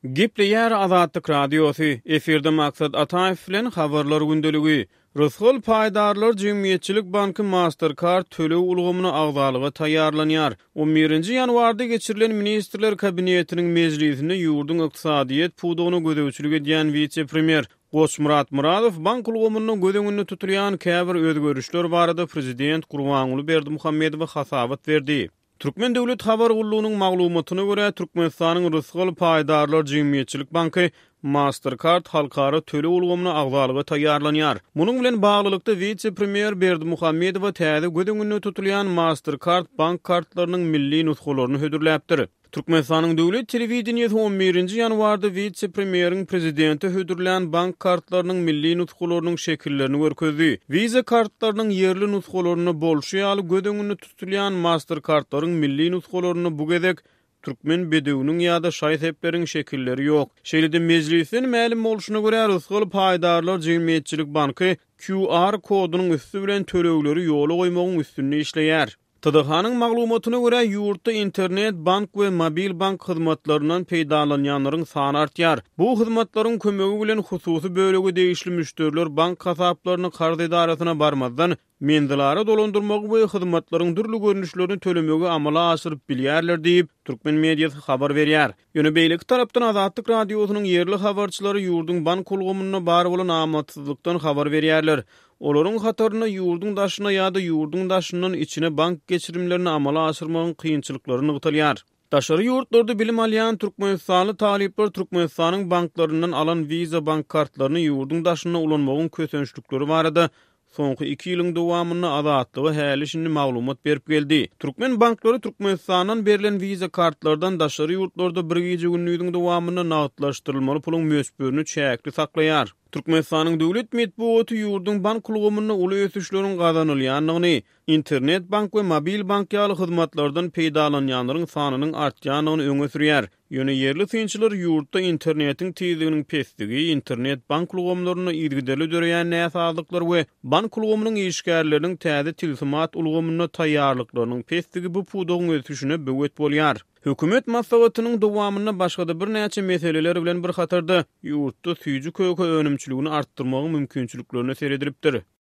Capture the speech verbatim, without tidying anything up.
Gipli yer Azadlyk radiosu. Eferde maksat Ataev bilen habarlar gündöligi. Rızgıl Paýdarlar Jemgyýetçilik Banky Mastercard tölew ulgamyny agzalyga taýýarlanýar. on birinji ýanwarda geçirilen Ministrler Kabinetiniň mejlisinde ýurdun ykdysadyýet pudugyny gödäwçilik edýän wice-premier Goşmurat Muradow bank ulgamynyň gödeňinde tutulýan käbir özgörüşler barada prezident Gurbanuly Berdimuhammedowa hasabat berdi. Türkmen Döwlet Habar Gullugynyň maglumatyna görä Türkmenistanyň Rızgıl Paýdarlar Jemgyýetçilik Banky Mastercard halkara töle ulgamyny agzalyga taýýarlanýar. Munyň bilen baglylykda wice-premier Berdimuhammedowa täze gödeňinde tutulýan Mastercard bank kartlarynyň milli nuskalaryny hödürläpdir. Türkmenistanyň döwlet telewizionyny on birinji ýanwarda wice-premieriň prezidenti hödürlän bank kartlarynyň milli nuskalarynyň şekillerini görkezdi. Visa kartlarynyň yerli nuskalaryny bolşy ýaly gödeňinde tutulýan Mastercardlaryň milli nuskalaryny bu gezek Türkmen bedewiniň ýa-da şaýseplerin şekilleri ýok. Şeýlede mejlisin mälim bolşuna görä Rızgıl Paýdarlar Jemgyýetçilik Banky Q R kodunyň üstü bilen төлewleri ýola goýmagyň üstünde işleýär. T D H-nyň maglumatyna görä ýurtda internet bank we mobil bank hyzmatlarynyň peýdalanýanlaryň sany artýar. Bu hyzmatlaryň kömegi bilen hususy bölegi değişli müşteriler bank hasaplaryny karz edarasyna barmazdan mendilary dolandyrmak we hyzmatlaryň türlü görnüşlerini tölemegi amala aşyryp bilýärler diýip Türkmen mediýasy habar berýär. Ýöne beýleki tarapdan Azadlyk radiosynyň yerli habarçylary ýurdun bank ulgamyna bar bolan amatsızlykdan habar berýärler. Olaryň hataryna ýurdun daşyna ýa-da ýurdun daşynyň içine bank geçirimlerini amala aşyrmagyň kynçylyklaryny gytylýar. Daşary ýurtlarda bilim alýan Türkmenistanly talipler Türkmenistanyň banklarynyň alan Visa bank kartlaryny ýurdun daşyna ulanmagyň kösençlikleri barada soňky iki ýylyň dowamyny Azadlygy häli şindi maglumat berip geldi. Türkmen banklary Türkmenistanyň berilen Visa kartlardan daşary ýurtlarda bir gece günlüğüň dowamyny nagtlaşdyrylmaly puluň mösbürni çäkli saklaýar. Türkmenistanyň döwlet medeniýeti ýurdun bank ulgamyny uly ösüşleriň gazanylýanlygyny, internet bank we mobil bank ýaly hyzmatlardan peýdalanýanlaryň sanynyň artýanyny öňe sürýär. Ýöne yerli synçylar ýurtda internetiň tezliginiň pesdigi, internet bank ulgamlaryny ýergideli döreýän näsadyklary we bank ulgamynyň işgärleriniň täze tilsimat ulgamyna taýýarlyklarynyň pesdigi bu pudugyň ösüşine böwet bolýar. Hökümet maslahatynyň dowamyna başga-da bir näçe meseleler bilen bir hatarda ýurtda süýji köke önümçiligini artdyrmagyň mümkinçiliklerini serediripdir.